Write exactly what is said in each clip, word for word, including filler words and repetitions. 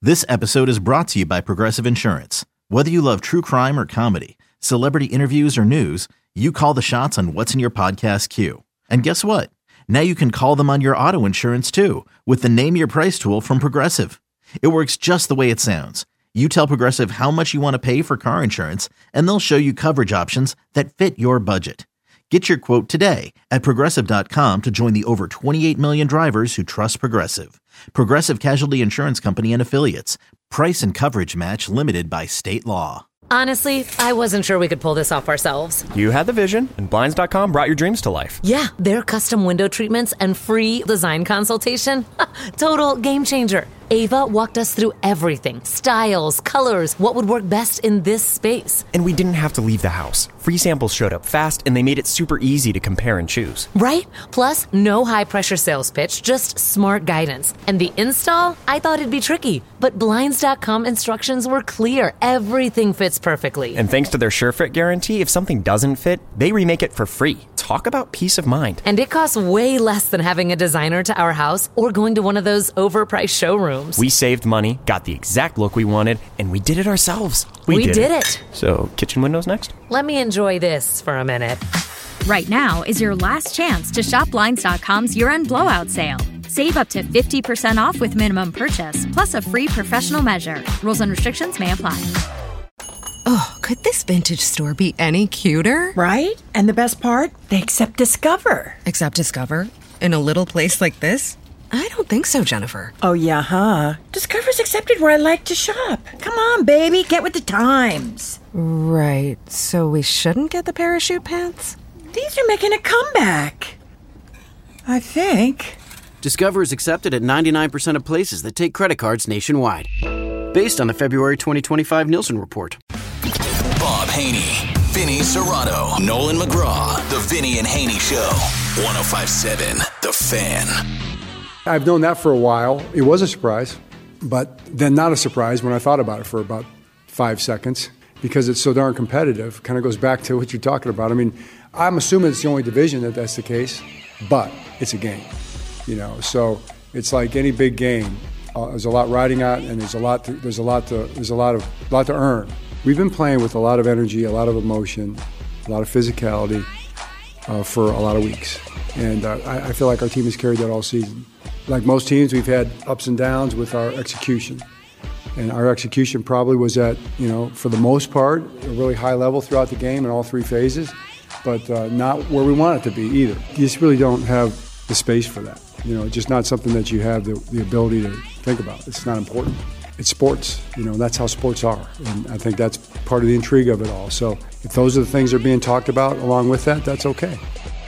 This episode is brought to you by Progressive Insurance. Whether you love true crime or comedy, celebrity interviews or news, you call the shots on what's in your podcast queue. And guess what? Now you can call them on your auto insurance too with the Name Your Price tool from Progressive. It works just the way it sounds. You tell Progressive how much you want to pay for car insurance, and they'll show you coverage options that fit your budget. Get your quote today at Progressive dot com to join the over twenty-eight million drivers who trust Progressive. Progressive Casualty Insurance Company and Affiliates. Price and coverage match limited by state law. Honestly, I wasn't sure we could pull this off ourselves. You had the vision, and Blinds dot com brought your dreams to life. Yeah, their custom window treatments and free design consultation. Total game changer. Ava walked us through everything. Styles, colors, what would work best in this space. And we didn't have to leave the house. Free samples showed up fast, and they made it super easy to compare and choose. Right? Plus, no high-pressure sales pitch, just smart guidance. And the install? I thought it'd be tricky. But Blinds dot com instructions were clear. Everything fits perfectly. And thanks to their SureFit guarantee, if something doesn't fit, they remake it for free. Talk about peace of mind. And it costs way less than having a designer to our house or going to one of those overpriced showrooms. We saved money, got the exact look we wanted, and we did it ourselves. We, we did, did it. it. So, kitchen windows next? Let me enjoy this for a minute. Right now is your last chance to shop Blinds dot com's year-end blowout sale. Save up to fifty percent off with minimum purchase, plus a free professional measure. Rules and restrictions may apply. Oh, could this vintage store be any cuter? Right? And the best part? They accept Discover. Accept Discover? In a little place like this? I don't think so, Jennifer. Oh, yeah, huh? Discover's accepted where I like to shop. Come on, baby, get with the times. Right, so we shouldn't get the parachute pants? These are making a comeback. I think. Discover is accepted at ninety-nine percent of places that take credit cards nationwide. Based on the February twenty twenty-five Nielsen report. Bob Haney, Vinny Serrato, Nolan McGraw, The Vinny and Haney Show. one oh five point seven The Fan. I've known that for a while. It was a surprise, but then not a surprise when I thought about it for about five seconds because it's so darn competitive. Kind of goes back to what you're talking about. I mean, I'm assuming it's the only division that that's the case, but it's a game, you know. So it's like any big game. Uh, there's a lot riding on, and there's a lot. To, there's a lot to. There's a lot of lot to earn. We've been playing with a lot of energy, a lot of emotion, a lot of physicality uh, for a lot of weeks, and uh, I, I feel like our team has carried that all season. Like most teams, we've had ups and downs with our execution. And our execution probably was at, you know, for the most part, a really high level throughout the game in all three phases, but uh, not where we want it to be either. You just really don't have the space for that. You know, it's just not something that you have the, the ability to think about. It's not important. It's sports. You know, that's how sports are. And I think that's part of the intrigue of it all. So if those are the things that are being talked about along with that, that's okay.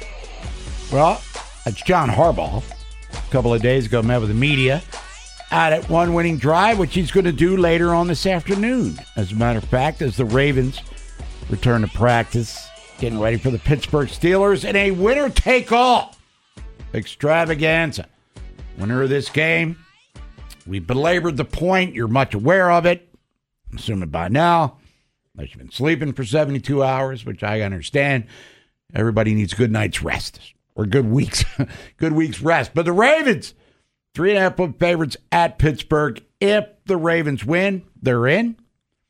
Well, that's John Harbaugh. A couple of days ago, met with the media out at one winning drive, which he's going to do later on this afternoon. As a matter of fact, as the Ravens return to practice, getting ready for the Pittsburgh Steelers in a winner-take-all extravaganza. Winner of this game, we belabored the point. You're much aware of it. I'm assuming by now, unless you've been sleeping for seventy-two hours, which I understand, everybody needs a good night's rest. Or good weeks, good week's rest. But the Ravens, three and a half point favorites at Pittsburgh. If the Ravens win, they're in.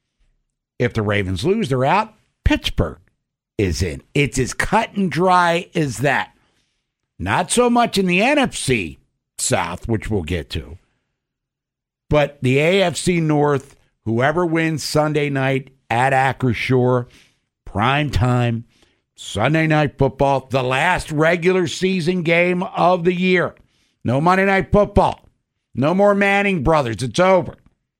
If the Ravens lose, they're out. Pittsburgh is in. It's as cut and dry as that. Not so much in the N F C South, which we'll get to. But the A F C North, whoever wins Sunday night at Acrisure, prime time, Sunday Night Football, the last regular season game of the year. No Monday Night Football. No more Manning brothers. It's over.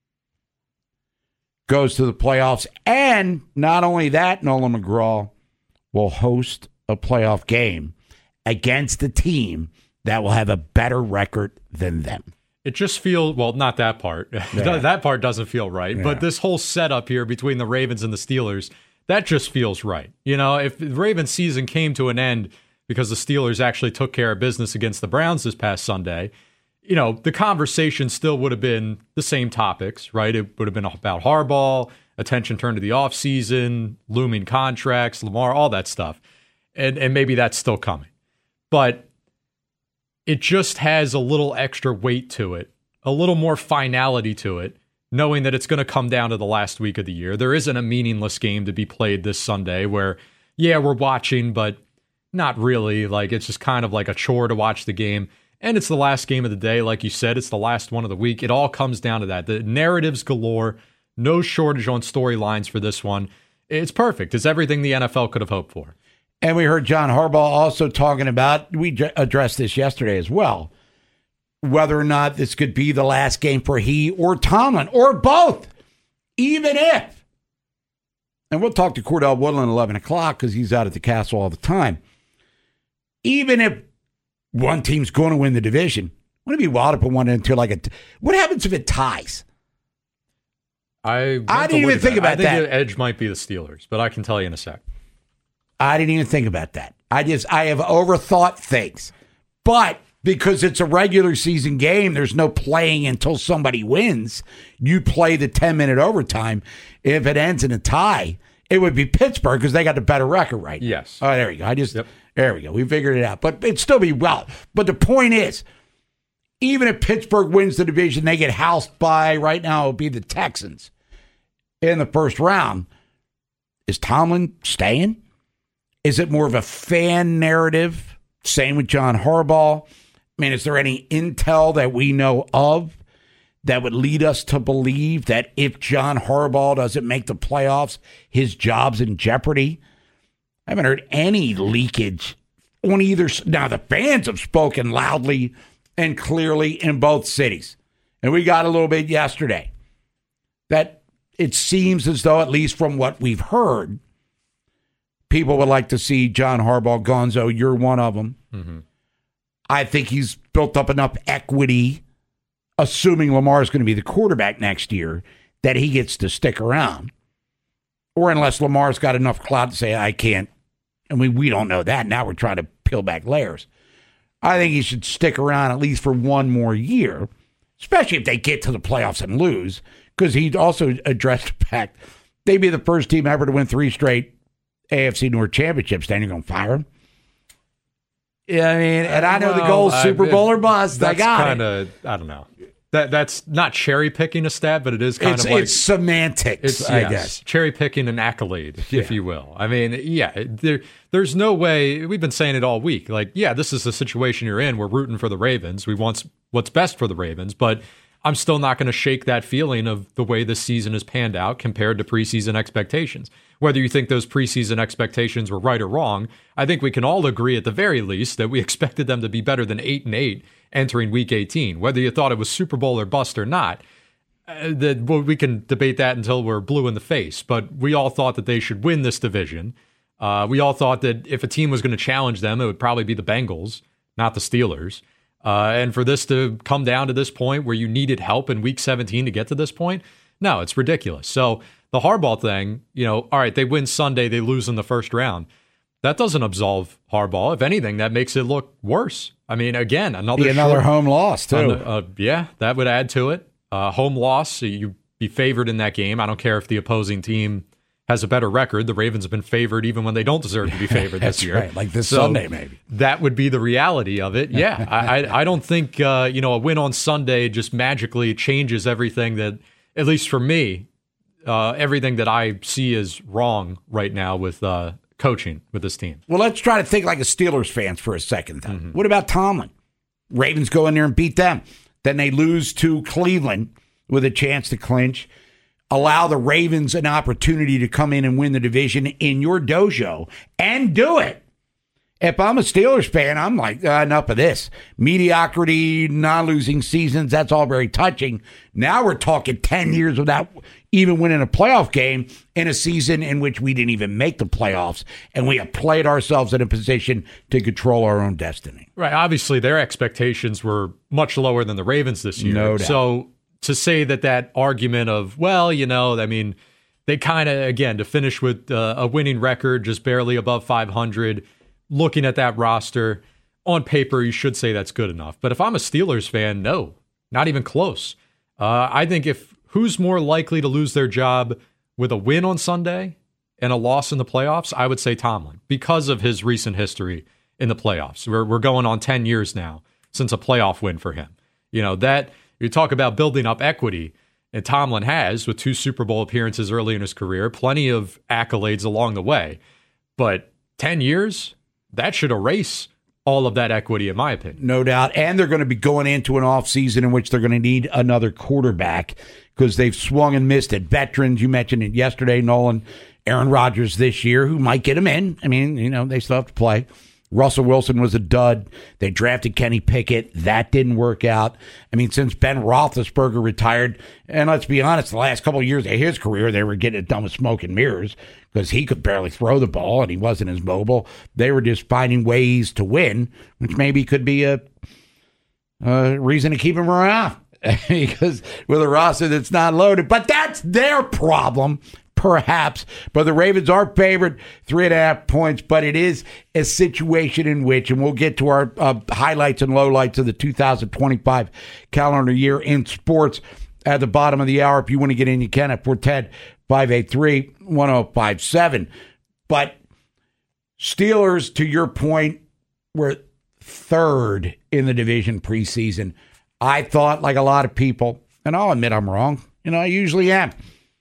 Goes to the playoffs. And not only that, Nolan McGraw will host a playoff game against a team that will have a better record than them. It just feels, well, not that part. Yeah. That part doesn't feel right. Yeah. But this whole setup here between the Ravens and the Steelers, that just feels right. You know, if the Ravens season came to an end because the Steelers actually took care of business against the Browns this past Sunday, you know, the conversation still would have been the same topics, right? It would have been about Harbaugh, attention turned to the offseason, looming contracts, Lamar, all that stuff. And and maybe that's still coming. But it just has a little extra weight to it, a little more finality to it knowing that it's going to come down to the last week of the year. There isn't a meaningless game to be played this Sunday where, yeah, we're watching, but not really. Like, it's just kind of like a chore to watch the game. And it's the last game of the day. Like you said, it's the last one of the week. It all comes down to that. The narratives galore, no shortage on storylines for this one. It's perfect. It's everything the N F L could have hoped for. And we heard John Harbaugh also talking about, we addressed this yesterday as well, whether or not this could be the last game for he or Tomlin, or both, even if. And we'll talk to Cordell Woodland at eleven o'clock because he's out at the Castle all the time. Even if one team's going to win the division, wouldn't it be wild to put one into like a... What happens if it ties? I, I didn't even think about that. I think that. the edge might be the Steelers, but I can tell you in a sec. I didn't even think about that. I just, I have overthought things. But because it's a regular season game, there's no playing until somebody wins. You play the ten-minute overtime. If it ends in a tie, it would be Pittsburgh because they got the better record, right? Yes. Oh, there you go. I just, yep. There we go. We figured it out. But it'd still be well. But the point is, even if Pittsburgh wins the division, they get housed by, right now, it would be the Texans in the first round. Is Tomlin staying? Is it more of a fan narrative? Same with John Harbaugh. I mean, is there any intel that we know of that would lead us to believe that if John Harbaugh doesn't make the playoffs, his job's in jeopardy? I haven't heard any leakage on either. Now, the fans have spoken loudly and clearly in both cities. And we got a little bit yesterday that it seems as though, at least from what we've heard, people would like to see John Harbaugh. Gonzo, you're one of them. Mm-hmm. I think he's built up enough equity, assuming Lamar is going to be the quarterback next year, that he gets to stick around. Or unless Lamar's got enough clout to say, I can't. I mean, we don't know that. Now we're trying to peel back layers. I think he should stick around at least for one more year, especially if they get to the playoffs and lose, because he also addressed the fact they'd be the first team ever to win three straight A F C North championships. Then you're going to fire him? Yeah, I mean, and I know well, the goal is Super Bowl or bust. I got kinda, it. I don't know. That That's not cherry picking a stat, but it is kind it's, of like... It's semantics, it's, I yes, guess. Cherry picking an accolade, yeah. if you will. I mean, yeah, there, there's no way... We've been saying it all week. Like, yeah, this is the situation you're in. We're rooting for the Ravens. We want what's best for the Ravens, but I'm still not going to shake that feeling of the way this season has panned out compared to preseason expectations. Whether you think those preseason expectations were right or wrong, I think we can all agree at the very least that we expected them to be better than eight and eight entering Week eighteen. Whether you thought it was Super Bowl or bust or not, uh, that well, we can debate that until we're blue in the face. But we all thought that they should win this division. Uh, we all thought that if a team was going to challenge them, it would probably be the Bengals, not the Steelers. Uh, and for this to come down to this point where you needed help in Week seventeen to get to this point, no, it's ridiculous. So the Harbaugh thing, you know, all right, they win Sunday, they lose in the first round. That doesn't absolve Harbaugh. If anything, that makes it look worse. I mean, again, another be another short, home loss too. Uh, uh, yeah, that would add to it. Uh, home loss, you'd be favored in that game. I don't care if the opposing team has a better record. The Ravens have been favored even when they don't deserve to be favored this year. Right, like this so Sunday maybe. That would be the reality of it. Yeah, I, I, I don't think uh, you know a win on Sunday just magically changes everything that, at least for me, uh, everything that I see is wrong right now with uh, coaching with this team. Well, let's try to think like a Steelers fans for a second, though. Mm-hmm. What about Tomlin? Ravens go in there and beat them. Then they lose to Cleveland with a chance to clinch. Allow the Ravens an opportunity to come in and win the division in your dojo and do it. If I'm a Steelers fan, I'm like, uh, enough of this. Mediocrity, non-losing seasons, that's all very touching. Now we're talking ten years without even winning a playoff game in a season in which we didn't even make the playoffs, and we have played ourselves in a position to control our own destiny. Right. Obviously, their expectations were much lower than the Ravens this year. No doubt. So to say that that argument of, well, you know, I mean, they kind of, again, to finish with uh, a winning record, just barely above five hundred, looking at that roster, on paper, you should say that's good enough. But if I'm a Steelers fan, no, not even close. Uh, I think if who's more likely to lose their job with a win on Sunday and a loss in the playoffs, I would say Tomlin, because of his recent history in the playoffs. We're we're going on ten years now since a playoff win for him. You know, that you talk about building up equity. And Tomlin has, with two Super Bowl appearances early in his career, plenty of accolades along the way. But ten years, that should erase all of that equity, in my opinion. No doubt. And they're going to be going into an offseason in which they're going to need another quarterback because they've swung and missed at veterans. You mentioned it yesterday, Nolan. Aaron Rodgers this year, who might get him in. I mean, you know, they still have to play. Russell Wilson was a dud. They drafted Kenny Pickett. That didn't work out. I mean, since Ben Roethlisberger retired, and let's be honest, the last couple of years of his career, they were getting it done with smoke and mirrors because he could barely throw the ball and he wasn't as mobile. They were just finding ways to win, which maybe could be a, a reason to keep him around because with a roster that's not loaded. But that's their problem. Perhaps, but the Ravens are favored three and a half points, but it is a situation in which, and we'll get to our uh, highlights and lowlights of the two thousand twenty-five calendar year in sports at the bottom of the hour. If you want to get in, you can at four one zero, five eight three, one zero five seven. But Steelers, to your point, were third in the division preseason. I thought, like a lot of people, and I'll admit I'm wrong, you know, I usually am.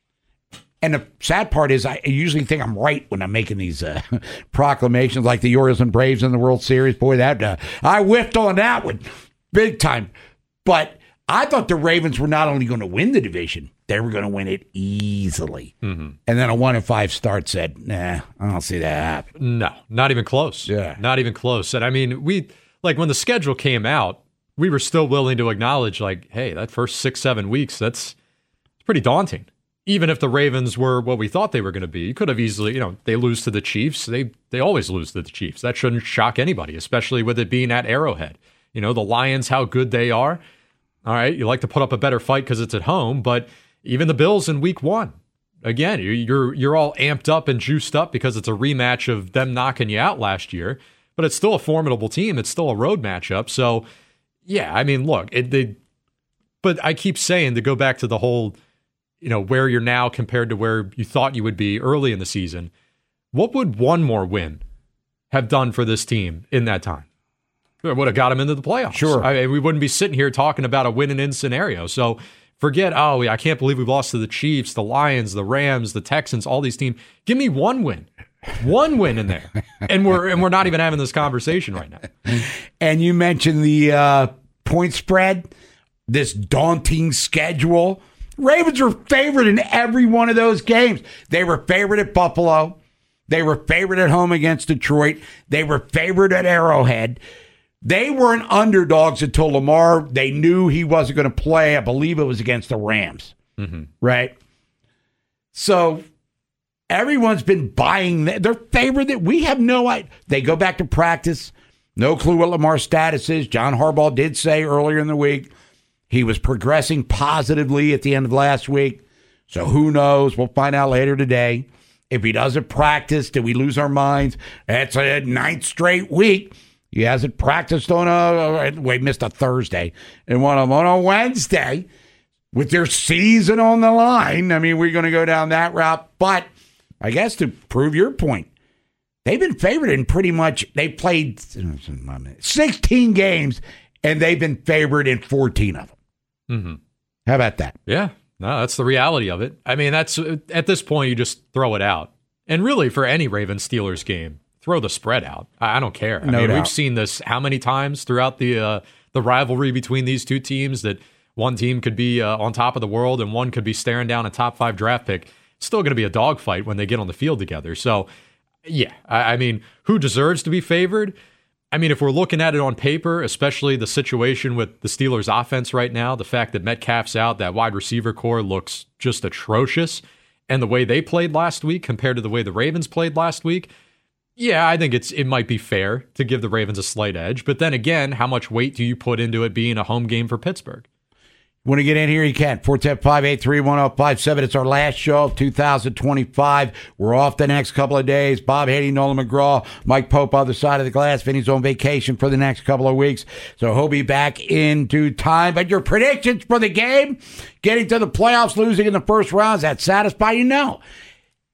And the sad part is I usually think I'm right when I'm making these uh, proclamations like the Orioles and Braves in the World Series. Boy, that uh, I whiffed on that one big time. But I thought the Ravens were not only going to win the division, they were going to win it easily. Mm-hmm. And then a one and five start said, nah, I don't see that happen. No, not even close. Yeah. Not even close. And I mean, we, like when the schedule came out, we were still willing to acknowledge like, hey, that first six, seven weeks, that's pretty daunting. Even if the Ravens were what we thought they were going to be, you could have easily, you know, they lose to the Chiefs. They they always lose to the Chiefs. That shouldn't shock anybody, especially with it being at Arrowhead. You know, the Lions, how good they are. All right, you like to put up a better fight because it's at home, but even the Bills in week one, again, you're you're all amped up and juiced up because it's a rematch of them knocking you out last year, but it's still a formidable team. It's still a road matchup. So, yeah, I mean, look, it, they, but I keep saying to go back to the whole, you know, where you're now compared to where you thought you would be early in the season. What would one more win have done for this team in that time? It would have got them into the playoffs. Sure. I mean, we wouldn't be sitting here talking about a win-and-in scenario. So forget, oh, I can't believe we've lost to the Chiefs, the Lions, the Rams, the Texans, all these teams. Give me one win. One win in there. And we're and we're not even having this conversation right now. And you mentioned the uh, point spread, this daunting schedule. Ravens were favored in every one of those games. They were favored at Buffalo. They were favored at home against Detroit. They were favored at Arrowhead. They weren't underdogs until Lamar, they knew he wasn't going to play. I believe it was against the Rams. Mm-hmm. Right? So everyone's been buying. They're favored. That we have no idea. They go back to practice. No clue what Lamar's status is. John Harbaugh did say earlier in the week he was progressing positively at the end of last week. So who knows? We'll find out later today. If he doesn't practice, did we lose our minds? That's a ninth straight week. He hasn't practiced on a, we missed a Thursday, and one of them on a Wednesday with their season on the line. I mean, we're going to go down that route. But I guess to prove your point, they've been favored in pretty much, they played sixteen games, and they've been favored in fourteen of them. Mm-hmm. How about that? Yeah, no, that's the reality of it. I mean, that's at this point, you just throw it out. And really, for any Ravens-Steelers game, throw the spread out. I don't care. I no mean, doubt. We've seen this how many times throughout the uh, the rivalry between these two teams that one team could be uh, on top of the world and one could be staring down a top five draft pick. It's still going to be a dogfight when they get on the field together. So, yeah, I, I mean, who deserves to be favored? I mean, if we're looking at it on paper, especially the situation with the Steelers' offense right now, the fact that Metcalf's out, that wide receiver core looks just atrocious, and the way they played last week compared to the way the Ravens played last week, yeah, I think it's it might be fair to give the Ravens a slight edge. But then again, how much weight do you put into it being a home game for Pittsburgh? Want to get in here? You can. four one zero, five eight three, one zero five seven. It's our last show of two thousand twenty-five. We're off the next couple of days. Bob Haney, Nolan McGraw, Mike Pope, other side of the glass. Vinny's on vacation for the next couple of weeks, so he'll be back in due time. But your predictions for the game, getting to the playoffs, losing in the first round, does that satisfy you? No.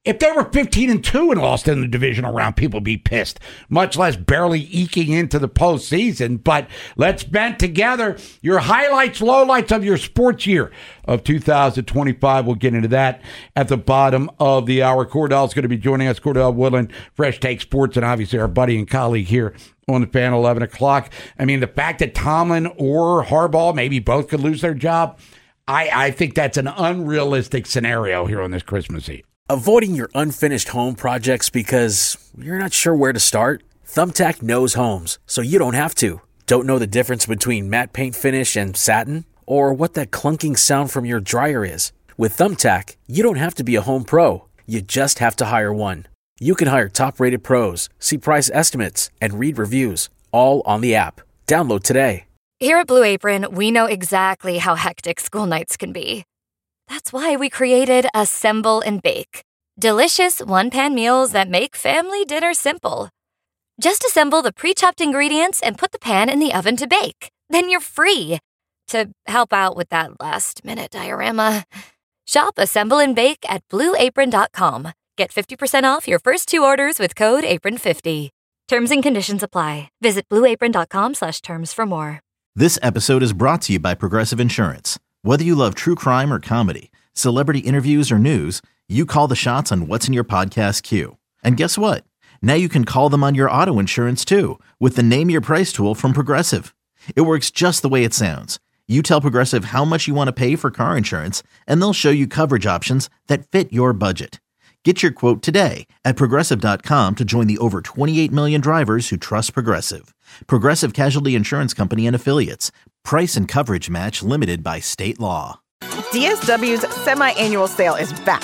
If they were fifteen and two and lost in the divisional round, people would be pissed, much less barely eking into the postseason. But let's band together your highlights, lowlights of your sports year of two thousand twenty-five. We'll get into that at the bottom of the hour. Cordell's going to be joining us. Cordell Woodland, Fresh Take Sports, and obviously our buddy and colleague here on the fan, eleven o'clock. I mean, the fact that Tomlin or Harbaugh, maybe both could lose their job, I, I think that's an unrealistic scenario here on this Christmas Eve. Avoiding your unfinished home projects because you're not sure where to start? Thumbtack knows homes, so you don't have to. Don't know the difference between matte paint finish and satin? Or what that clunking sound from your dryer is? With Thumbtack, you don't have to be a home pro. You just have to hire one. You can hire top-rated pros, see price estimates, and read reviews, all on the app. Download today. Here at Blue Apron, we know exactly how hectic school nights can be. That's why we created Assemble and Bake. Delicious one-pan meals that make family dinner simple. Just assemble the pre-chopped ingredients and put the pan in the oven to bake. Then you're free to help out with that last-minute diorama. Shop Assemble and Bake at blue apron dot com. Get fifty percent off your first two orders with code apron fifty. Terms and conditions apply. Visit blue apron dot com slash terms for more. This episode is brought to you by Progressive Insurance. Whether you love true crime or comedy, celebrity interviews or news, you call the shots on what's in your podcast queue. And guess what? Now you can call them on your auto insurance too with the Name Your Price tool from Progressive. It works just the way it sounds. You tell Progressive how much you want to pay for car insurance, and they'll show you coverage options that fit your budget. Get your quote today at Progressive dot com to join the over twenty-eight million drivers who trust Progressive. Progressive Casualty Insurance Company and Affiliates. Price and coverage match limited by state law. D S W's semi-annual sale is back.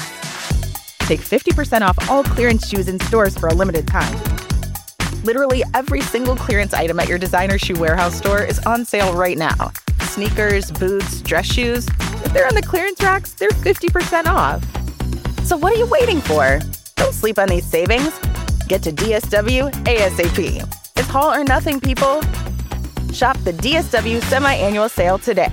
Take fifty percent off all clearance shoes in stores for a limited time. Literally every single clearance item at your designer shoe warehouse store is on sale right now. Sneakers, boots, dress shoes. If they're on the clearance racks, they're fifty percent off. So what are you waiting for? Don't sleep on these savings. Get to D S W ASAP. It's haul or nothing, people. Shop the D S W semi-annual sale today.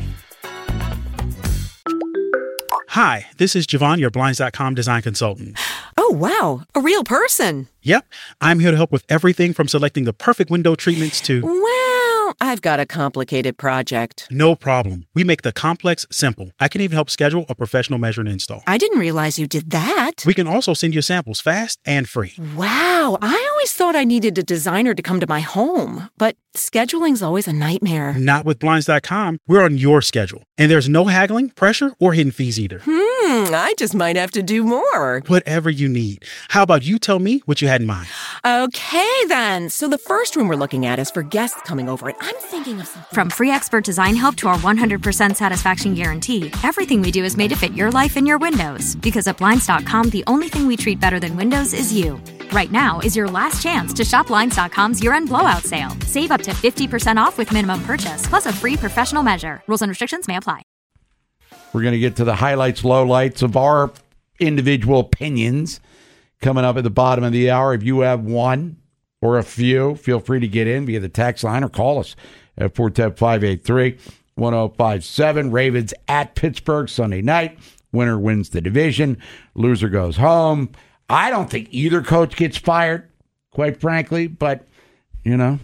Hi, this is Javon, your Blinds dot com design consultant. Oh, wow. A real person. Yep. I'm here to help with everything from selecting the perfect window treatments to... Well, I've got a complicated project. No problem. We make the complex simple. I can even help schedule a professional measure and install. I didn't realize you did that. We can also send you samples fast and free. Wow. I always thought I needed a designer to come to my home, but scheduling's always a nightmare. Not with Blinds dot com. We're on your schedule. And there's no haggling, pressure, or hidden fees either. Hmm, I just might have to do more. Whatever you need. How about you tell me what you had in mind? Okay, then. So the first room we're looking at is for guests coming over, and I'm thinking of something. From free expert design help to our one hundred percent satisfaction guarantee, everything we do is made to fit your life and your windows. Because at Blinds dot com, the only thing we treat better than windows is you. Right now is your last chance to shop Blinds dot com's year-end blowout sale. Save up to fifty percent off with minimum purchase, plus a free professional measure. Rules and restrictions may apply. We're going to get to the highlights, lowlights of our individual opinions coming up at the bottom of the hour. If you have one or a few, feel free to get in via the text line or call us at four one zero, five eight three, one zero five seven. Ravens at Pittsburgh Sunday night. Winner wins the division. Loser goes home. I don't think either coach gets fired, quite frankly, but, you know,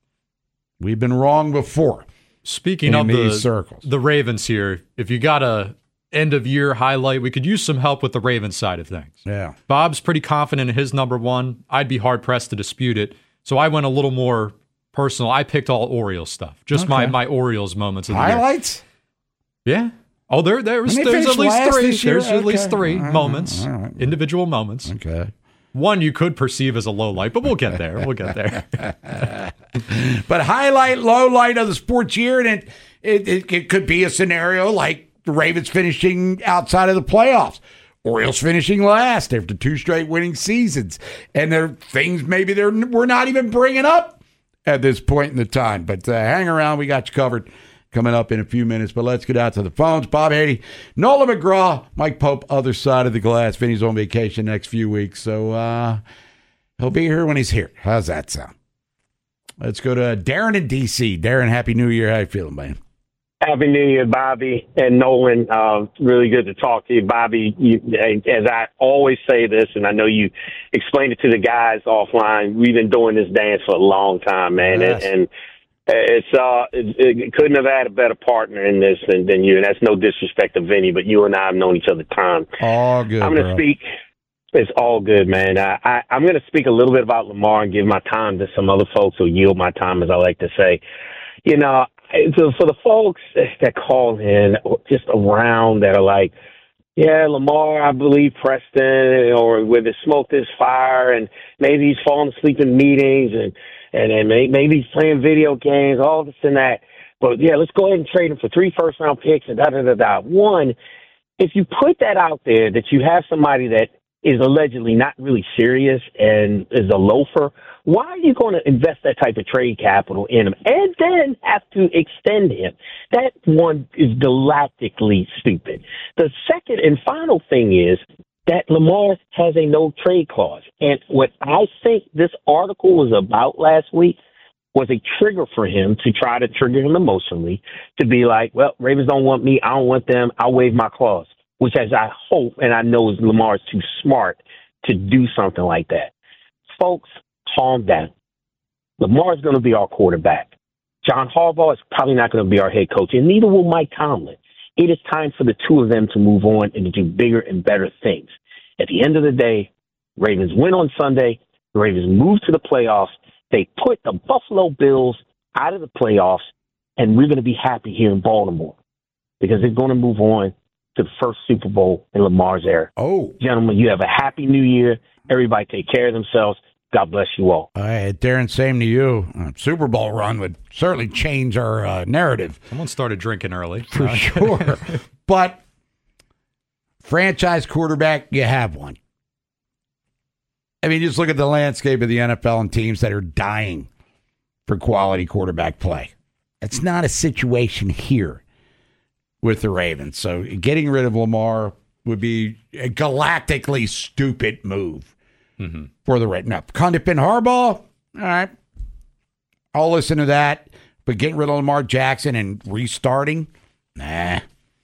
we've been wrong before. Speaking of the, circles. the Ravens here, if you got a end-of-year highlight, we could use some help with the Ravens side of things. Yeah. Bob's pretty confident in his number one. I'd be hard-pressed to dispute it. So I went a little more personal. I picked all Orioles stuff. Just okay. my, my Orioles moments of the highlights? Year. Yeah. Oh, there, there's, there's at least three. There's okay. at least three right. moments, right. individual moments. Okay. One you could perceive as a low light, but we'll get there. We'll get there. But highlight, low light of the sports year, and it, it, it, it could be a scenario like the Ravens finishing outside of the playoffs. Orioles finishing last after two straight winning seasons. And there are things maybe they're, we're not even bringing up at this point in the time. But uh, hang around. We got you covered coming up in a few minutes. But let's get out to the phones. Bob Haney, Nolan McGraw, Mike Pope, other side of the glass. Vinny's on vacation next few weeks. So uh, he'll be here when he's here. How's that sound? Let's go to Darren in D C. Darren, Happy New Year. How you feeling, man? Happy New Year, Bobby and Nolan. Uh, really good to talk to you, Bobby. You, as I always say this, and I know you explained it to the guys offline, we've been doing this dance for a long time, man. Yes. And, and it's uh, it, it couldn't have had a better partner in this than, than you. And that's no disrespect to Vinny, but you and I have known each other time. All good, I'm going to speak. It's all good, man. I, I, I'm going to speak a little bit about Lamar and give my time to some other folks who yield my time, as I like to say. You know, so for the folks that call in just around that are like, yeah, Lamar, I believe Preston, or where the smoke is fire, and maybe he's falling asleep in meetings, and, and, and maybe he's playing video games, all this and that. But, yeah, let's go ahead and trade him for three first-round picks and da-da-da-da. One, if you put that out there that you have somebody that is allegedly not really serious and is a loafer, why are you going to invest that type of trade capital in him and then have to extend him? That one is galactically stupid. The second and final thing is that Lamar has a no-trade clause. And what I think this article was about last week was a trigger for him to try to trigger him emotionally to be like, well, Ravens don't want me, I don't want them, I'll waive my clause. Which, as I hope and I know, is Lamar's too smart to do something like that. Folks, calm down. Lamar's going to be our quarterback. John Harbaugh is probably not going to be our head coach, and neither will Mike Tomlin. It is time for the two of them to move on and to do bigger and better things. At the end of the day, Ravens win on Sunday. The Ravens move to the playoffs. They put the Buffalo Bills out of the playoffs, and we're going to be happy here in Baltimore because they're going to move on to the first Super Bowl in Lamar's era. Oh. Gentlemen, you have a happy new year. Everybody take care of themselves. God bless you all. All right, Darren, same to you. Uh, Super Bowl run would certainly change our uh, narrative. Someone started drinking early. For sure. But franchise quarterback, you have one. I mean, just look at the landscape of the N F L and teams that are dying for quality quarterback play. It's not a situation here with the Ravens. So getting rid of Lamar would be a galactically stupid move mm-hmm. for the Ravens. Now, Condit and Harbaugh, all right, I'll listen to that. But getting rid of Lamar Jackson and restarting, nah.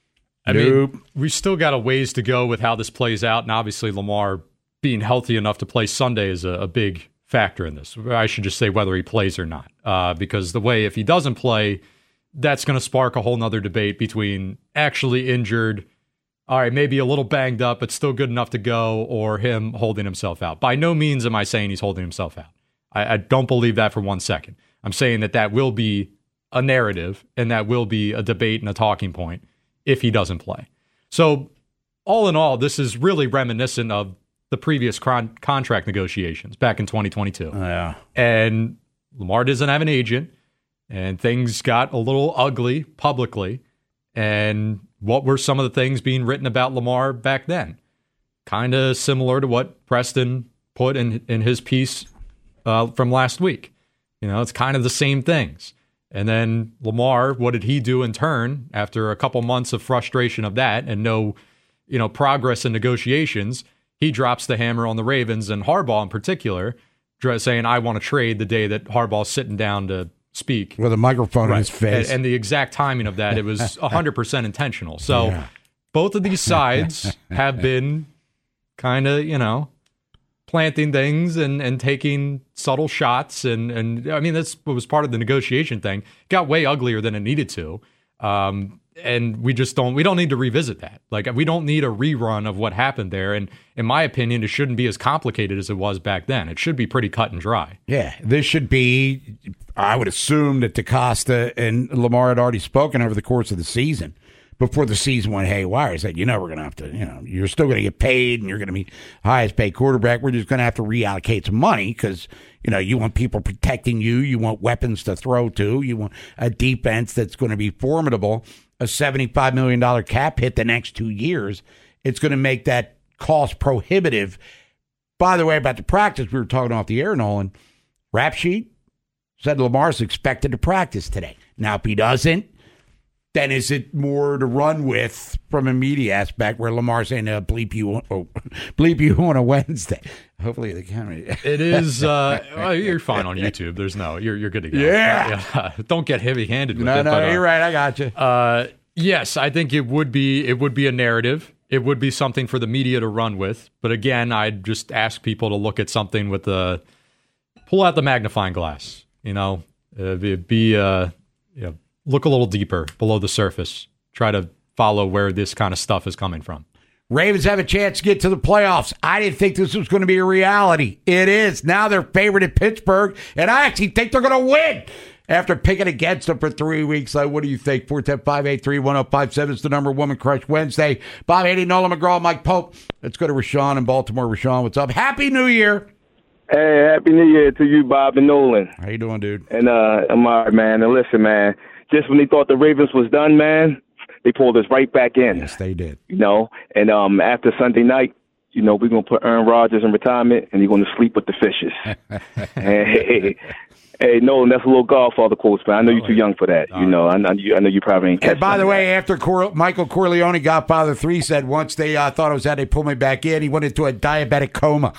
I nope. mean, we still got a ways to go with how this plays out. And obviously, Lamar being healthy enough to play Sunday is a, a big factor in this. I should just say whether he plays or not. Uh, because the way, if he doesn't play, that's going to spark a whole nother debate between actually injured, all right, maybe a little banged up, but still good enough to go, or him holding himself out. By no means am I saying he's holding himself out. I, I don't believe that for one second. I'm saying that that will be a narrative and that will be a debate and a talking point if he doesn't play. So all in all, this is really reminiscent of the previous con- contract negotiations back in twenty twenty-two. Yeah. And Lamar doesn't have an agent. And things got a little ugly publicly. And what were some of the things being written about Lamar back then? Kind of similar to what Preston put in, in his piece uh, from last week. You know, it's kind of the same things. And then Lamar, what did he do in turn after a couple months of frustration of that and no, you know, progress in negotiations? He drops the hammer on the Ravens and Harbaugh in particular, saying, I want to trade the day that Harbaugh's sitting down to speak with a microphone right. in his face. And, and the exact timing of that, it was one hundred percent intentional. So yeah. both of these sides have been kind of, you know, planting things and, and taking subtle shots. And, and I mean, that's what was part of the negotiation thing. It got way uglier than it needed to. Um, and we just don't, we don't need to revisit that. Like, we don't need a rerun of what happened there. And in my opinion, it shouldn't be as complicated as it was back then. It should be pretty cut and dry. Yeah, this should be, I would assume that DaCosta and Lamar had already spoken over the course of the season before the season went haywire. He said, you know, we're going to have to, you know, you're still going to get paid and you're going to be highest paid quarterback. We're just going to have to reallocate some money because, you know, you want people protecting you. You want weapons to throw to. You want a defense that's going to be formidable. A seventy-five million dollars cap hit the next two years. It's going to make that cost prohibitive. By the way, about the practice, we were talking off the air, Nolan. Rap sheet said Lamar's expected to practice today. Now, if he doesn't, then is it more to run with from a media aspect where Lamar's saying, uh, bleep you on, oh, bleep you on a Wednesday? Hopefully the camera. It is. Uh, well, you're fine on YouTube. There's no. You're you're good to go. Yeah. yeah. Don't get heavy-handed with no, it. No, but, no, uh, you're right. I got you. Uh, yes, I think it would be. It would be a narrative. It would be something for the media to run with. But again, I'd just ask people to look at something with the pull out the magnifying glass. You know, uh, be, be uh, you know, look a little deeper below the surface. Try to follow where this kind of stuff is coming from. Ravens have a chance to get to the playoffs. I didn't think this was going to be a reality. It is. Now they're favored at Pittsburgh, and I actually think they're going to win after picking against them for three weeks. Like, what do you think? four one zero, five eight three, one zero five seven is the number. Woman Crush Wednesday. Bob Haney, Nolan McGraw, Mike Pope. Let's go to Rashawn in Baltimore. Rashawn, what's up? Happy New Year. Hey, Happy New Year to you, Bob and Nolan. How you doing, dude? And uh, I'm all right, man. And listen, man, just when they thought the Ravens was done, man, they pulled us right back in. Yes, they did. You know, and um, after Sunday night, you know, we're going to put Aaron Rodgers in retirement, and he's going to sleep with the fishes. hey, hey, Nolan, that's a little Godfather quotes, man. I know you're too young for that. You know, I know you, I know you probably ain't catch And by the that. way, after Cor- Michael Corleone, Godfather three, said once they uh, thought it was that they pulled me back in, he went into a diabetic coma.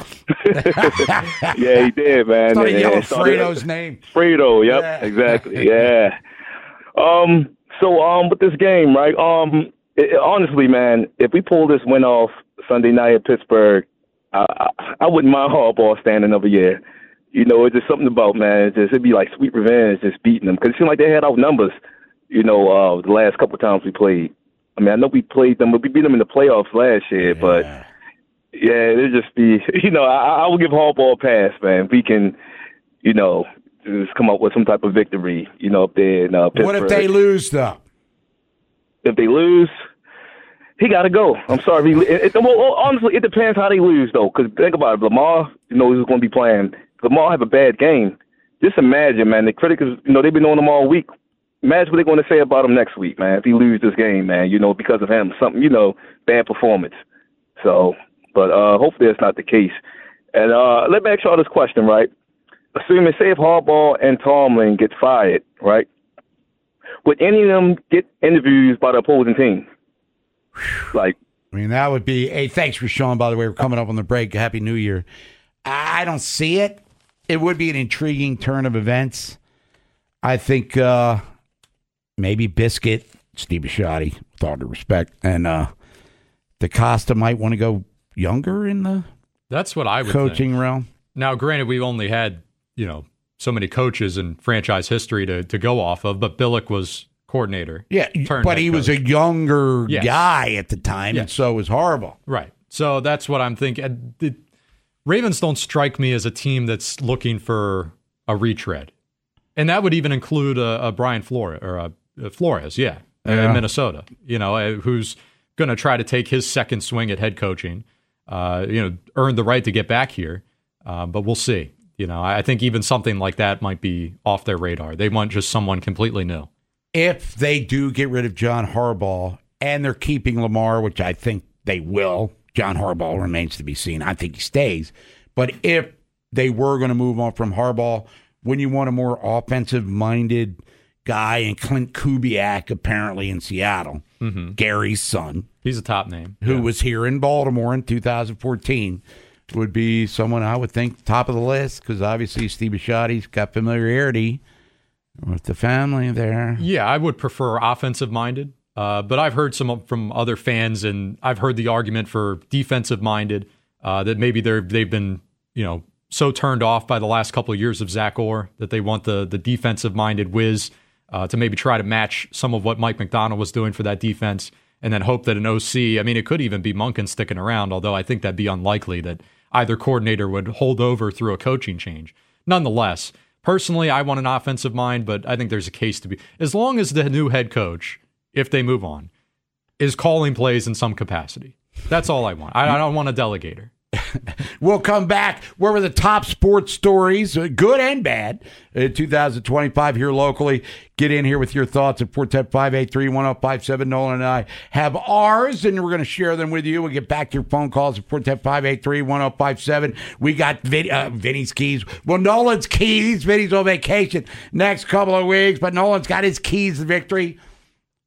Yeah, he did, man. Started And- yelling and started- Fredo's name. Fredo, yep, Yeah. exactly, yeah. Um, so um, with this game, right? Um, it, it- honestly, man, if we pull this win off Sunday night at Pittsburgh, I, I, I wouldn't mind Harbaugh staying another year. You know, it's just something about, man, it's just, it'd be like sweet revenge just beating them. Because it seemed like they had our numbers, you know, uh, the last couple of times we played. I mean, I know we played them, but we beat them in the playoffs last year. Yeah. But, yeah, it'd just be, you know, I, I would give Harbaugh a pass, man. We can, you know, just come up with some type of victory, you know, up there in uh, Pittsburgh. What if they lose, though? If they lose, he got to go. I'm sorry. It, it, well, honestly, it depends how they lose, though. Because think about it. Lamar, you know, he's going to be playing. Lamar have a bad game. Just imagine, man. The critics, you know, they've been on him all week. Imagine what they're going to say about him next week, man. If he loses this game, man, you know, because of him, something, you know, bad performance. So, but uh, hopefully that's not the case. And uh, let me ask y'all this question, right? Assuming, say if Harbaugh and Tomlin get fired, right? Would any of them get interviews by the opposing team? Like, I mean, that would be. Hey, thanks for Sean. By the way, we're coming up on the break. Happy New Year. I don't see it. It would be an intriguing turn of events. I think uh, maybe Biscuit, Steve Bisciotti, with all due respect, and uh, DaCosta might want to go younger in the That's what I would coaching think. realm. Now, granted, we've only had, you know, so many coaches in franchise history to, to go off of, but Billick was coordinator. Yeah, turned but head he was coach. a younger Yes. guy at the time, and Yes. so was Harbaugh. Right. So that's what I'm thinking. And The Ravens don't strike me as a team that's looking for a retread. And that would even include a, a Brian Flores, or a, a Flores, yeah, Yeah. in Minnesota, you know, uh, who's going to try to take his second swing at head coaching, uh, you know, earned the right to get back here. Uh, but we'll see. You know, I think even something like that might be off their radar. They want just someone completely new. If they do get rid of John Harbaugh and they're keeping Lamar, which I think they will, John Harbaugh remains to be seen. I think he stays. But if they were going to move on from Harbaugh, when you want a more offensive-minded guy, and Clint Kubiak apparently in Seattle, Mm-hmm. Gary's son, He's a top name. who Yeah. was here in Baltimore in two thousand fourteen, would be someone I would think top of the list, because obviously Steve Bisciotti's got familiarity with the family there. Yeah, I would prefer offensive-minded, uh, but I've heard some from other fans, and I've heard the argument for defensive-minded, uh, that maybe they're they've been, you know, so turned off by the last couple of years of Zach Orr that they want the the defensive-minded whiz uh, to maybe try to match some of what Mike McDonald was doing for that defense, and then hope that an O C, I mean, it could even be Monken sticking around, although I think that'd be unlikely that either coordinator would hold over through a coaching change. Nonetheless, personally, I want an offensive mind, but I think there's a case to be, as long as the new head coach, if they move on, is calling plays in some capacity. That's all I want. I, I don't want a delegator. We'll come back. Where were the top sports stories, uh, good and bad, in two thousand twenty-five here locally? Get in here with your thoughts at four one zero, five eight three, one zero five seven. Nolan and I have ours, and we're going to share them with you. We'll get back to your phone calls at four one zero, five eight three, one zero five seven. We got Vin, uh, Vinny's keys. Well, Nolan's keys. Vinny's on vacation next couple of weeks, but Nolan's got his keys to victory.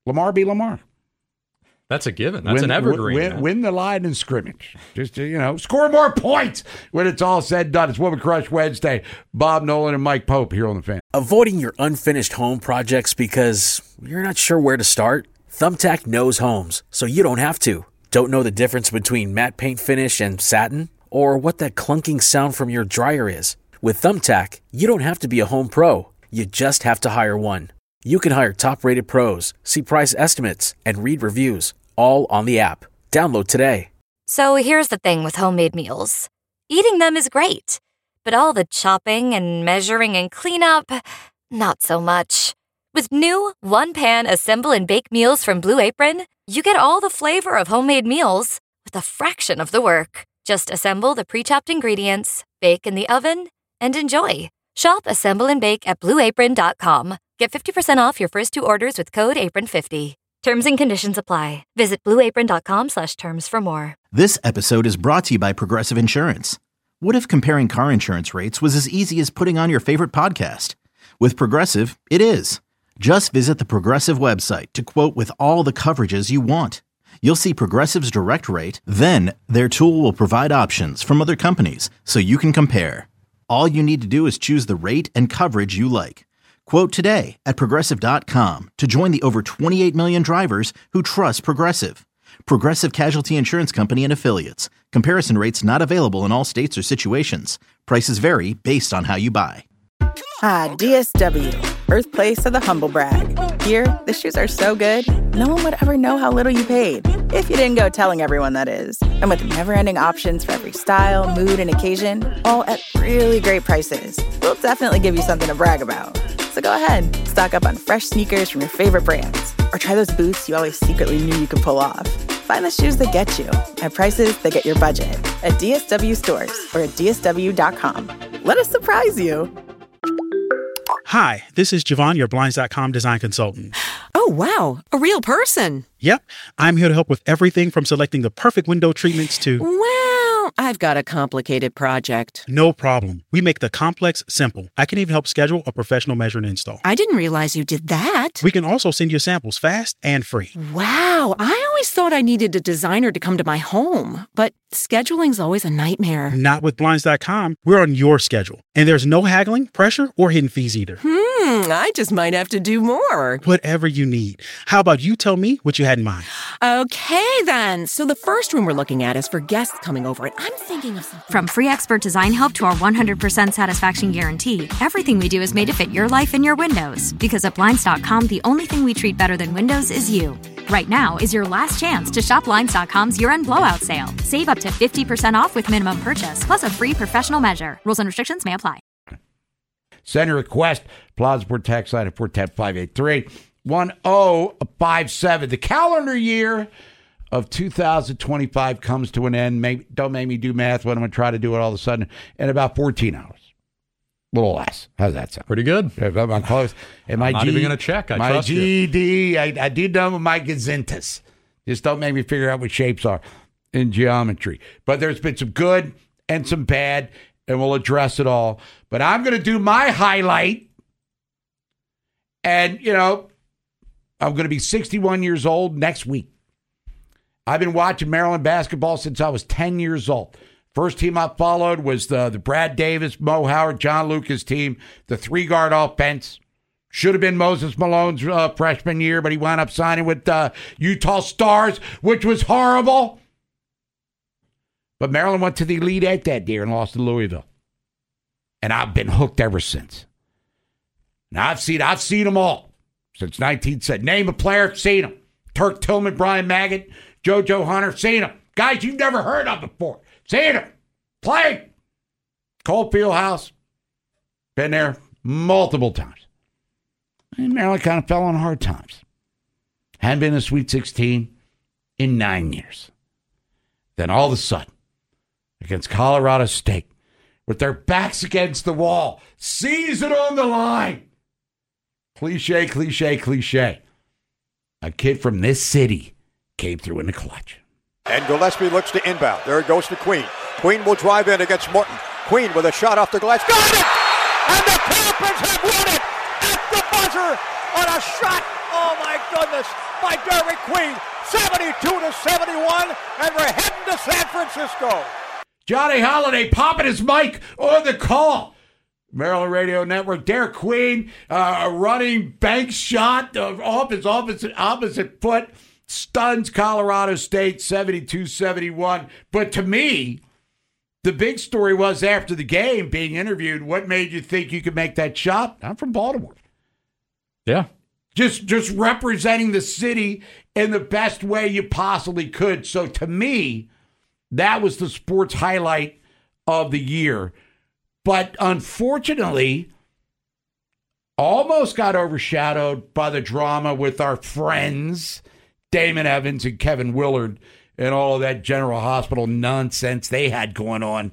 Lamar be Lamar. That's a given. That's win, an evergreen. Win, win the line in scrimmage. Just to, you know, score more points when it's all said and done. It's Woman Crush Wednesday. Bob Nolan and Mike Pope here on The Fan. Avoiding your unfinished home projects because you're not sure where to start? Thumbtack knows homes, so you don't have to. Don't know the difference between matte paint finish and satin? Or what that clunking sound from your dryer is? With Thumbtack, you don't have to be a home pro. You just have to hire one. You can hire top-rated pros, see price estimates, and read reviews, all on the app. Download today. So here's the thing with homemade meals. Eating them is great, but all the chopping and measuring and cleanup, not so much. With new one-pan assemble and bake meals from Blue Apron, you get all the flavor of homemade meals with a fraction of the work. Just assemble the pre-chopped ingredients, bake in the oven, and enjoy. Shop, assemble, and bake at blue apron dot com. Get fifty percent off your first two orders with code apron fifty. Terms and conditions apply. Visit blue apron dot com slash terms for more. This episode is brought to you by Progressive Insurance. What if comparing car insurance rates was as easy as putting on your favorite podcast? With Progressive, it is. Just visit the Progressive website to quote with all the coverages you want. You'll see Progressive's direct rate, then their tool will provide options from other companies so you can compare. All you need to do is choose the rate and coverage you like. Quote today at progressive dot com to join the over twenty-eight million drivers who trust Progressive. Progressive Casualty Insurance Company and Affiliates. Comparison rates not available in all states or situations. Prices vary based on how you buy. Ah, D S W, birthplace of the humble brag. Here, the shoes are so good, no one would ever know how little you paid. If you didn't go telling everyone, that is. And with never-ending options for every style, mood, and occasion, all at really great prices, we'll definitely give you something to brag about. So go ahead, stock up on fresh sneakers from your favorite brands, or try those boots you always secretly knew you could pull off. Find the shoes that get you at prices that get your budget at D S W stores or at D S W dot com. Let us surprise you. Hi, this is Javon, your Blinds dot com design consultant. Oh, wow. A real person. Yep. I'm here to help with everything from selecting the perfect window treatments to... Well, I've got a complicated project. No problem. We make the complex simple. I can even help schedule a professional measure and install. I didn't realize you did that. We can also send you samples fast and free. Wow. I always thought I needed a designer to come to my home, but scheduling's always a nightmare. Not with Blinds dot com. We're on your schedule. And there's no haggling, pressure, or hidden fees either. Hmm, I just might have to do more. Whatever you need. How about you tell me what you had in mind? Okay, then. So the first room we're looking at is for guests coming over, and I'm thinking of something. From free expert design help to our one hundred percent satisfaction guarantee, everything we do is made to fit your life and your windows. Because at Blinds dot com, the only thing we treat better than windows is you. Right now is your last chance to shop Blinds dot com's year-end blowout sale. Save up to fifty percent off with minimum purchase, plus a free professional measure. Rules and restrictions may apply. Send a request. Plaza text line at four one zero, five eight three, one zero five seven. The calendar year of two thousand twenty-five comes to an end. Maybe, don't make me do math when I'm going to try to do it all of a sudden in about fourteen hours. A little less. How's that sound? Pretty good. I'm close. And my I'm not G- even going to check. I my trust G you. E D, I, I did know my gazintas. Just don't make me figure out what shapes are in geometry. But there's been some good and some bad, and we'll address it all. But I'm going to do my highlight. And, you know, I'm going to be sixty-one years old next week. I've been watching Maryland basketball since I was ten years old. First team I followed was the, the Brad Davis, Mo Howard, John Lucas team, the three-guard offense. Should have been Moses Malone's uh, freshman year, but he wound up signing with uh, Utah Stars, which was horrible. But Maryland went to the Elite Eight that year and lost to Louisville. And I've been hooked ever since. Now, I've seen I've seen them all since nineteen seventy. Name a player, seen them. Turk Tillman, Brian Maggott, JoJo Hunter, seen them. Guys you've never heard of before. Seen them. Played. Cole Fieldhouse. Been there multiple times. And Maryland kind of fell on hard times. Hadn't been in the Sweet sixteen in nine years. Then all of a sudden, against Colorado State, with their backs against the wall, season on the line. Cliche, cliche, cliche. A kid from this city came through in the clutch. And Gillespie looks to inbound. There it goes to Queen. Queen will drive in against Morton. Queen with a shot off the glass. Got it! And the Terrapins have won it at the buzzer on a shot. Oh, my goodness, by Dairy Queen. seventy-two to seventy-one, and we're heading to San Francisco. Johnny Holiday popping his mic on the call. Maryland Radio Network. Dairy Queen, uh, a running bank shot uh, off his opposite, opposite foot. Stuns Colorado State seventy-two seventy-one. But to me, the big story was after the game, being interviewed, what made you think you could make that shot? I'm from Baltimore. Yeah. Just just representing the city in the best way you possibly could. So to me, that was the sports highlight of the year. But unfortunately, almost got overshadowed by the drama with our friends, Damon Evans and Kevin Willard, and all of that General Hospital nonsense they had going on.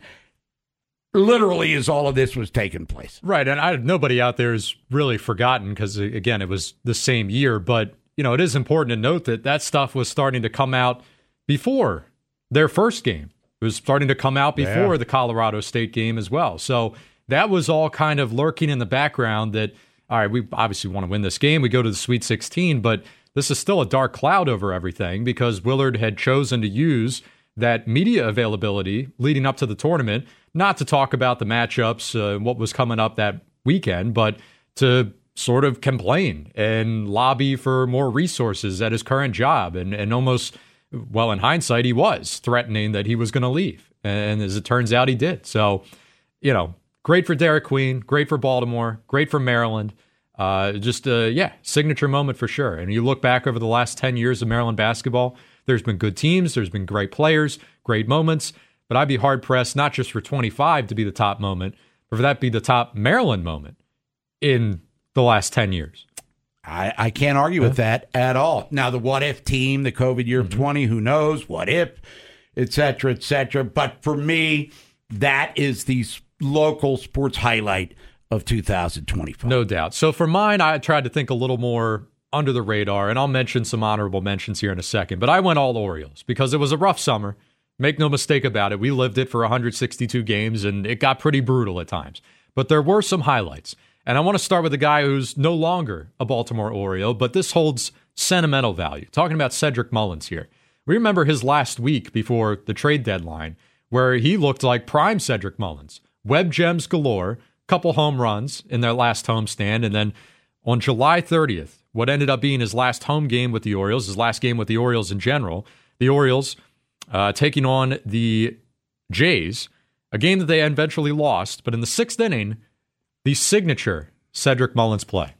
Literally, as all of this was taking place. Right, and I, nobody out there has really forgotten because, again, it was the same year. But, you know, it is important to note that that stuff was starting to come out before their first game. It was starting to come out before Yeah. the Colorado State game as well. So that was all kind of lurking in the background that, all right, we obviously want to win this game. We go to the Sweet sixteen, but this is still a dark cloud over everything because Willard had chosen to use that media availability leading up to the tournament, not to talk about the matchups, uh, what was coming up that weekend, but to sort of complain and lobby for more resources at his current job. And, and almost, well, in hindsight, he was threatening that he was going to leave. And as it turns out, he did. So, you know, great for Dairy Queen, great for Baltimore, great for Maryland. Uh, just, uh, yeah, signature moment for sure. And you look back over the last ten years of Maryland basketball, there's been good teams, there's been great players, great moments, but I'd be hard-pressed not just for twenty-five to be the top moment, but for that to be the top Maryland moment in the last ten years. I, I can't argue with that at all. Now, the what-if team, the COVID year of Mm-hmm. twenty, who knows, what if, et cetera, et cetera. But for me, that is the s- local sports highlight of two thousand twenty-five. No doubt. So for mine, I tried to think a little more under the radar, and I'll mention some honorable mentions here in a second. But I went all Orioles because it was a rough summer. Make no mistake about it. We lived it for one hundred sixty-two games, and it got pretty brutal at times. But there were some highlights. And I want to start with a guy who's no longer a Baltimore Oriole, but this holds sentimental value. Talking about Cedric Mullins here. We remember his last week before the trade deadline, where he looked like prime Cedric Mullins. Web gems galore, couple home runs in their last homestand, and then on July thirtieth, what ended up being his last home game with the Orioles, his last game with the Orioles in general, the Orioles uh, taking on the Jays, a game that they eventually lost, but in the sixth inning, the signature Cedric Mullins play.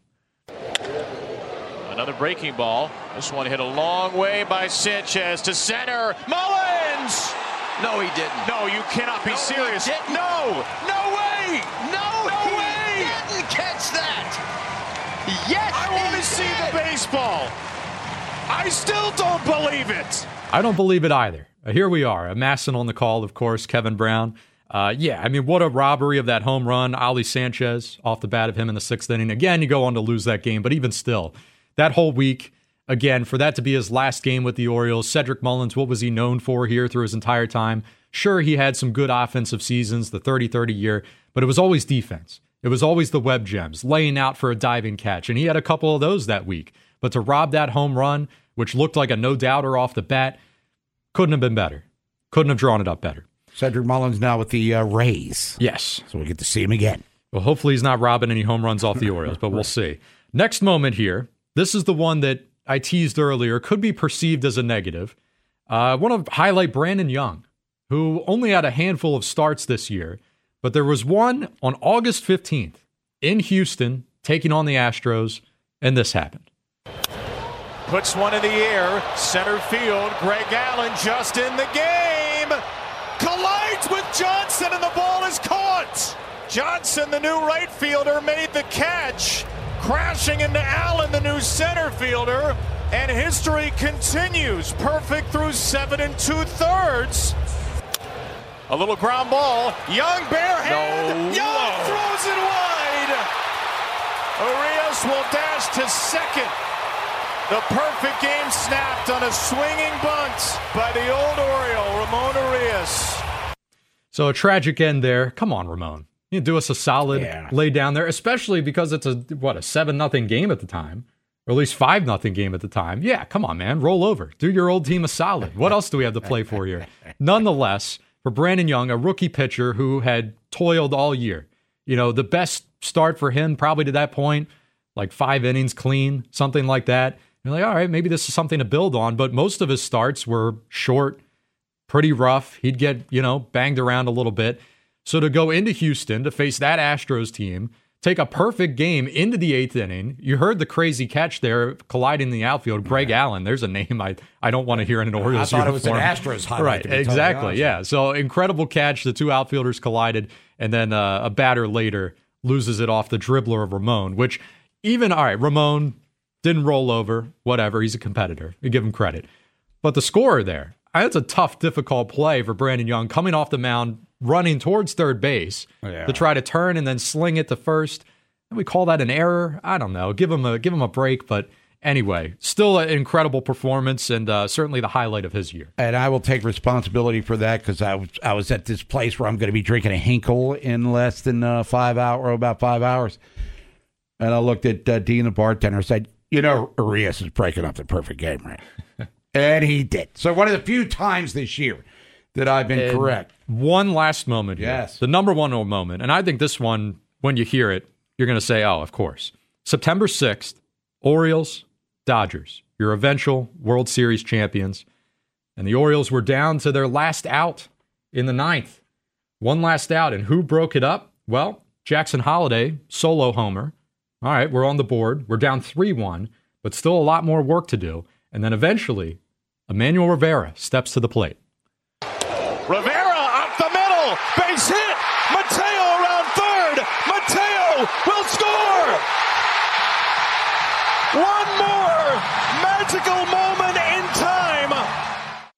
Another breaking ball. This one hit a long way by Sanchez to center. Mullins! No, he didn't. No, you cannot be No, serious. he didn't. No! No way! No, No he way! didn't catch that. Yes, I want he to see did. the baseball. I still don't believe it. I don't believe it either. Uh, Here we are, a Masson on the call, of course, Kevin Brown. Uh, yeah, I mean, what a robbery of that home run. Ali Sanchez off the bat of him in the sixth inning. Again, you go on to lose that game, but even still, that whole week, again, for that to be his last game with the Orioles, Cedric Mullins, what was he known for here through his entire time? Sure, he had some good offensive seasons, the thirty thirty year, but it was always defense. It was always the web gems, laying out for a diving catch, and he had a couple of those that week. But to rob that home run, which looked like a no-doubter off the bat, couldn't have been better. Couldn't have drawn it up better. Cedric Mullins now with the uh, Rays. Yes. So we get to see him again. Well, hopefully he's not robbing any home runs off the Orioles, but we'll see. Next moment here. This is the one that I teased earlier, could be perceived as a negative. Uh, I want to highlight Brandon Young, who only had a handful of starts this year, but there was one on August fifteenth in Houston, taking on the Astros, and this happened. Puts one in the air, center field. Greg Allen just in the game. Collides with Johnson, and the ball is caught. Johnson, the new right fielder, made the catch, crashing into Allen, the new center fielder, and history continues. Perfect through seven and two thirds. A little ground ball. Young barehand. No. Young throws it wide. Arias will dash to second. The perfect game snapped on a swinging bunt by the old Oriole, Ramon Arias. So a tragic end there. Come on, Ramon. You do us a solid Yeah. lay down there, especially because it's a, what, a seven nothing game at the time. or at least five nothing game at the time. Yeah, come on, man. Roll over. Do your old team a solid. What else do we have to play for here? Nonetheless, for Brandon Young, a rookie pitcher who had toiled all year, you know, the best start for him probably to that point, like five innings clean, something like that. You're like, all right, maybe this is something to build on. But most of his starts were short, pretty rough. He'd get, you know, banged around a little bit. So to go into Houston to face that Astros team, take a perfect game into the eighth inning. You heard the crazy catch there, colliding in the outfield. Greg yeah. Allen, there's a name I, I don't want to hear in an Orioles I thought uniform. it was an Astros highlight. Right, exactly, yeah. So incredible catch. The two outfielders collided, and then uh, a batter later loses it off the dribbler of Ramon, which even, all right, Ramon didn't roll over, whatever. He's a competitor. You give him credit. But the scorer there, that's a tough, difficult play for Brandon Young coming off the mound, running towards third base yeah. to try to turn and then sling it to first. And we call that an error? I don't know. Give him a give him a break. But anyway, still an incredible performance and uh, certainly the highlight of his year. And I will take responsibility for that because I was I was at this place where I'm going to be drinking a Hinkle in less than uh, five hours, or about five hours. And I looked at uh, Dean, the bartender, and said, you know, Urias is breaking up the perfect game, right? And he did. So one of the few times this year that I've been and correct. One last moment here. Yes. The number one moment. And I think this one, when you hear it, you're going to say, oh, of course. September sixth, Orioles, Dodgers, your eventual World Series champions. And the Orioles were down to their last out in the ninth. One last out. And who broke it up? Well, Jackson Holliday, solo homer. All right, we're on the board. We're down three one, but still a lot more work to do. And then eventually, Emmanuel Rivera steps to the plate. Rivera up the middle, base hit. Mateo around third. Mateo will score. One more magical moment in time.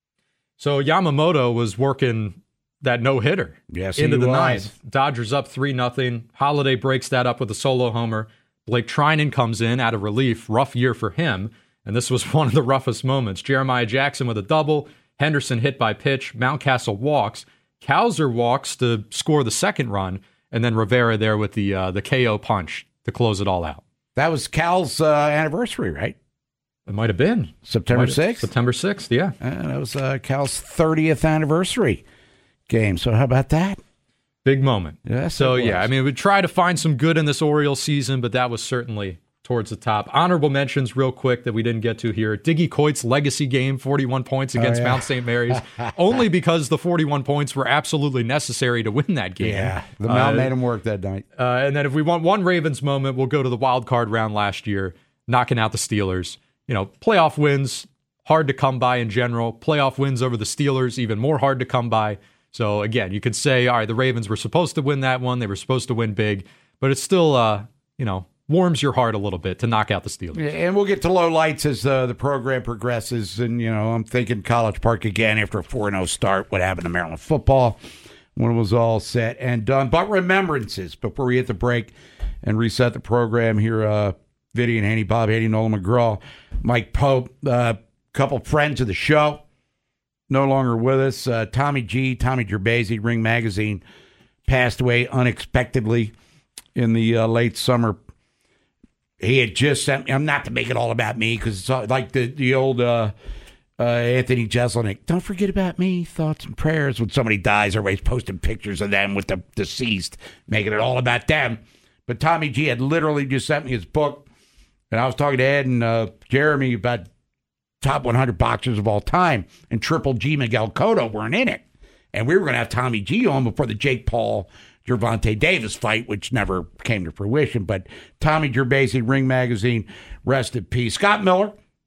So Yamamoto was working that no-hitter yes, into the was. ninth. Dodgers up three nothing. Holliday breaks that up with a solo homer. Blake Trinan comes in out of relief. Rough year for him. And this was one of the roughest moments. Jeremiah Jackson with a double. Henderson hit by pitch. Mountcastle walks. Cowser walks to score the second run. And then Rivera there with the uh, the K O punch to close it all out. That was Cal's uh, anniversary, right? It might have been. September sixth? September sixth, yeah. Uh, that was uh, Cal's thirtieth anniversary game. So how about that? Big moment. Yes. So, yeah, I mean, we try to find some good in this Orioles season, but that was certainly towards the top. Honorable mentions real quick that we didn't get to here. Diggy Coit's legacy game, forty-one points against oh, yeah. Mount Saint Mary's, only because the forty-one points were absolutely necessary to win that game. Yeah, the Mount uh, made him work that night. Uh, and then if we want one Ravens moment, we'll go to the wild card round last year, knocking out the Steelers. You know, playoff wins, hard to come by in general. Playoff wins over the Steelers, even more hard to come by. So, again, you could say, all right, the Ravens were supposed to win that one. They were supposed to win big. But it's still, uh, you know, warms your heart a little bit to knock out the Steelers. Yeah, and we'll get to low lights as uh, the program progresses. And, you know, I'm thinking College Park again after a four and oh start. What happened to Maryland football when it was all set and done. But remembrances before we hit the break and reset the program here. Uh, Vinny and Haney, Bob Haney, Nolan McGraw, Mike Pope, a uh, couple friends of the show. No longer with us. Uh, Tommy G, Tommy Gerbasi, Ring Magazine, passed away unexpectedly in the uh, late summer. He had just sent me, I'm not to make it all about me, because it's all, like the, the old uh, uh, Anthony Jeselnik, don't forget about me, thoughts and prayers. When somebody dies, everybody's posting pictures of them with the deceased, making it all about them. But Tommy G had literally just sent me his book, and I was talking to Ed and uh, Jeremy about top one hundred boxers of all time, and Triple G Miguel Cotto weren't in it. And we were going to have Tommy G on before the Jake Paul, Gervonta Davis fight, which never came to fruition. But Tommy Gerbasi, Ring Magazine, rest in peace. Scott Miller,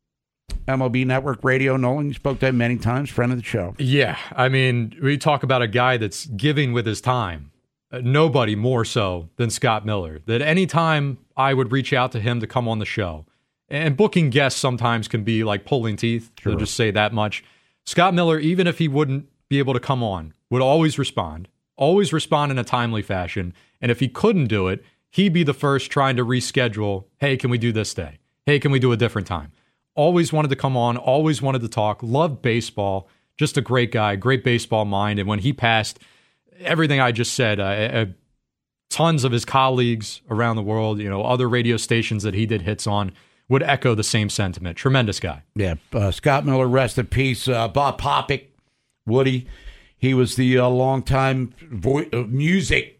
M L B Network Radio. Nolan, you spoke to him many times, friend of the show. Yeah, I mean, we talk about a guy that's giving with his time. Uh, nobody more so than Scott Miller. That any time I would reach out to him to come on the show, and booking guests sometimes can be like pulling teeth, sure. To just say that much. Scott Miller, even if he wouldn't be able to come on, would always respond, always respond in a timely fashion. And if he couldn't do it, he'd be the first trying to reschedule. Hey, can we do this day? Hey, can we do a different time? Always wanted to come on, always wanted to talk, loved baseball, just a great guy, great baseball mind. And when he passed, everything I just said, uh, uh, tons of his colleagues around the world, you know, other radio stations that he did hits on, would echo the same sentiment. Tremendous guy. Yeah, uh, Scott Miller, rest in peace. Uh, Bob Popick, Woody, he was the uh, longtime vo- uh, music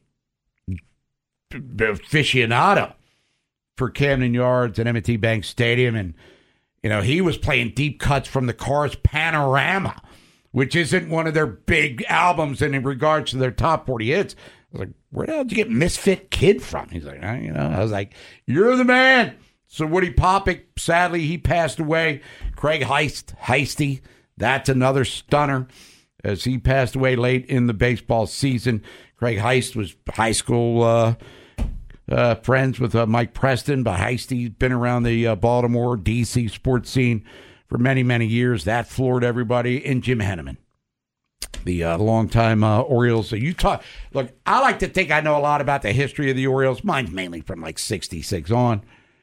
aficionado for Camden Yards and M and T Bank Stadium. And, you know, he was playing deep cuts from the Cars Panorama, which isn't one of their big albums in regards to their top forty hits. I was like, where the hell did you get Misfit Kid from? He's like, you know, I was like, you're the man. So Woody Popick, sadly, he passed away. Craig Heist, Heisty, that's another stunner, as he passed away late in the baseball season. Craig Heist was high school uh, uh, friends with uh, Mike Preston, but Heisty's been around the uh, Baltimore, D C sports scene for many, many years. That floored everybody. And Jim Henneman, the uh, longtime uh, Orioles. So you talk. Look, I like to think I know a lot about the history of the Orioles. Mine's mainly from like sixty-six on.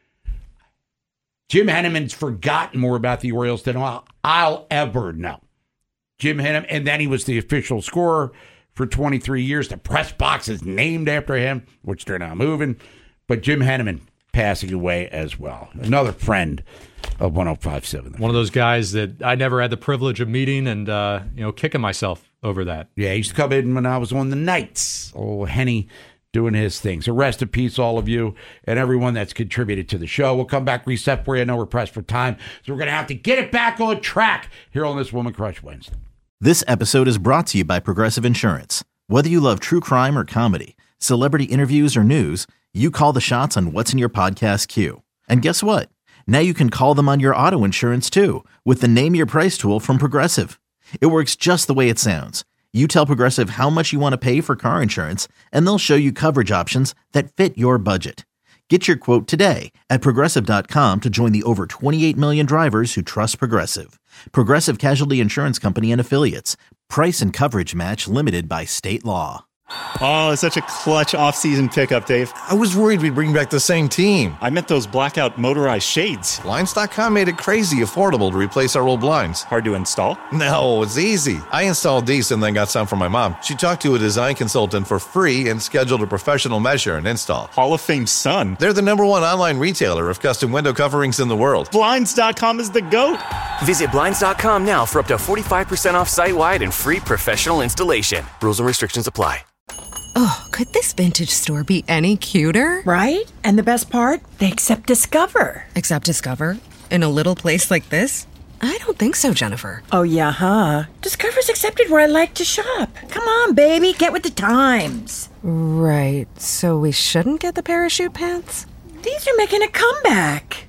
Jim Henneman's forgotten more about the Orioles than I'll, I'll ever know. Jim Henneman, and then he was the official scorer for twenty-three years. The press box is named after him, which they're now moving. But Jim Henneman passing away as well. Another friend of one oh five point seven. One of those guys that I never had the privilege of meeting and, uh, you know, kicking myself over that. Yeah, he used to come in when I was on the nights. Oh, Henny doing his thing. So rest in peace, all of you and everyone that's contributed to the show. We'll come back, reset for you. I know we're pressed for time, so we're going to have to get it back on track here on this Woman Crush Wednesday. This episode is brought to you by Progressive Insurance. Whether you love true crime or comedy, celebrity interviews or news, you call the shots on what's in your podcast queue. And guess what? Now you can call them on your auto insurance too with the Name Your Price tool from Progressive. It works just the way it sounds. You tell Progressive how much you want to pay for car insurance, and they'll show you coverage options that fit your budget. Get your quote today at Progressive dot com to join the over twenty-eight million drivers who trust Progressive. Progressive Casualty Insurance Company and Affiliates. Price and coverage match limited by state law. Oh, it's such a clutch off-season pickup, Dave. I was worried we'd bring back the same team. I meant those blackout motorized shades. Blinds dot com made it crazy affordable to replace our old blinds. Hard to install? No, it's easy. I installed these and then got some for my mom. She talked to a design consultant for free and scheduled a professional measure and install. Hall of Fame son. They're the number one online retailer of custom window coverings in the world. Blinds dot com is the GOAT. Visit Blinds dot com now for up to forty-five percent off site-wide and free professional installation. Rules and restrictions apply. Oh, could this vintage store be any cuter? Right? And the best part? They accept Discover. Accept Discover? In a little place like this? I don't think so, Jennifer. Oh, yeah, huh? Discover's accepted where I like to shop. Come on, baby, get with the times. Right, so we shouldn't get the parachute pants? These are making a comeback.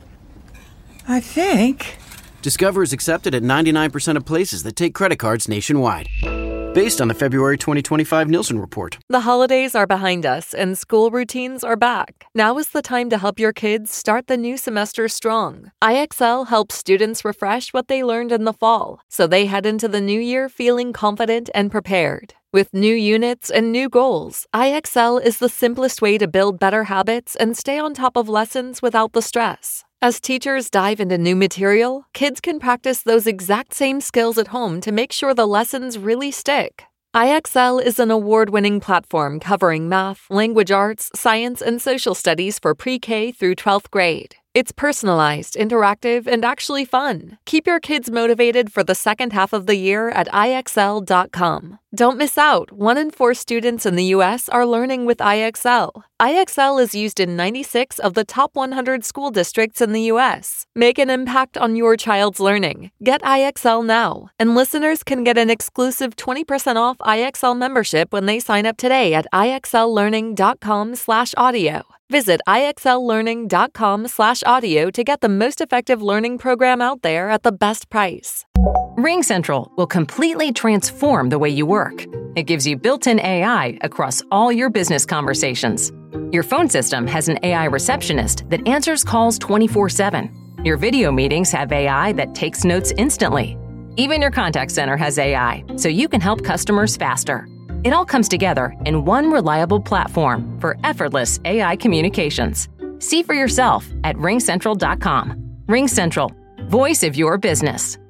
I think. Discover is accepted at ninety-nine percent of places that take credit cards nationwide. Based on the February twenty twenty-five Nielsen report. The holidays are behind us and school routines are back. Now is the time to help your kids start the new semester strong. I X L helps students refresh what they learned in the fall, so they head into the new year feeling confident and prepared. With new units and new goals, I X L is the simplest way to build better habits and stay on top of lessons without the stress. As teachers dive into new material, kids can practice those exact same skills at home to make sure the lessons really stick. I X L is an award-winning platform covering math, language arts, science, and social studies for pre-K through twelfth grade. It's personalized, interactive, and actually fun. Keep your kids motivated for the second half of the year at I X L dot com. Don't miss out. One in four students in the U S are learning with I X L. I X L is used in ninety-six of the top one hundred school districts in the U S. Make an impact on your child's learning. Get I X L now. And listeners can get an exclusive twenty percent off I X L membership when they sign up today at I X L learning dot com slash audio. Visit I X L learning dot com slash audio to get the most effective learning program out there at the best price. RingCentral will completely transform the way you work. It gives you built-in A I across all your business conversations. Your phone system has an A I receptionist that answers calls twenty-four seven. Your video meetings have A I that takes notes instantly. Even your contact center has A I, so you can help customers faster. It all comes together in one reliable platform for effortless A I communications. See for yourself at ring central dot com. RingCentral, voice of your business.